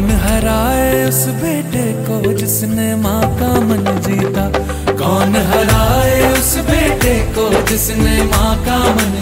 कौन हराए उस बेटे को जिसने माँ का मन जीता। कौन हराए उस बेटे को जिसने माँ का मन